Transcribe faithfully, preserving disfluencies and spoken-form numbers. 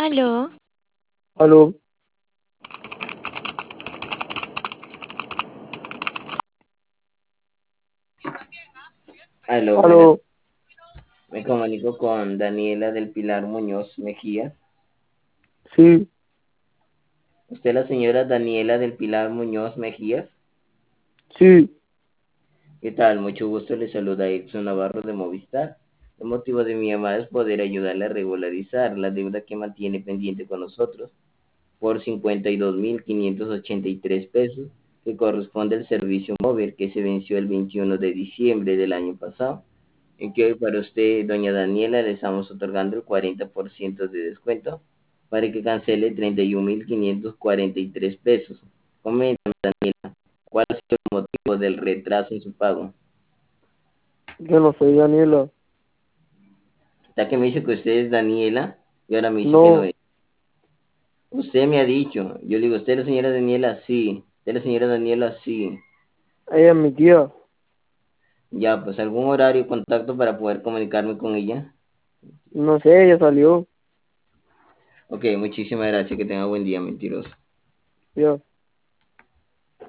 Aló, Aló, Aló, buenas. aló, Me comunico con Daniela del Pilar Muñoz Mejías. sí, ¿Usted es la señora Daniela del Pilar Muñoz Mejías? sí, ¿Qué tal? Mucho gusto. Le saluda Edson Navarro de Movistar. El motivo de mi llamada es poder ayudarle a regularizar la deuda que mantiene pendiente con nosotros por cincuenta y dos mil quinientos ochenta y tres pesos, que corresponde al servicio móvil que se venció el veintiuno de diciembre del año pasado, en que hoy para usted, doña Daniela, le estamos otorgando el cuarenta por ciento de descuento para que cancele treinta y un mil quinientos cuarenta y tres pesos. Coméntame, ¿cuál ha sido el motivo del retraso en su pago? yo no soy Daniela. Ya que me dice que usted es Daniela y ahora me dice que no No, es. Usted me ha dicho, yo le digo, ¿usted es la señora Daniela? Sí. ¿Usted es la señora Daniela? Sí. ella es mi tía. Ya, pues algún horario y contacto para poder comunicarme con ella. No sé, ella salió. Ok, muchísimas gracias, que tenga buen día, mentiroso. Ya.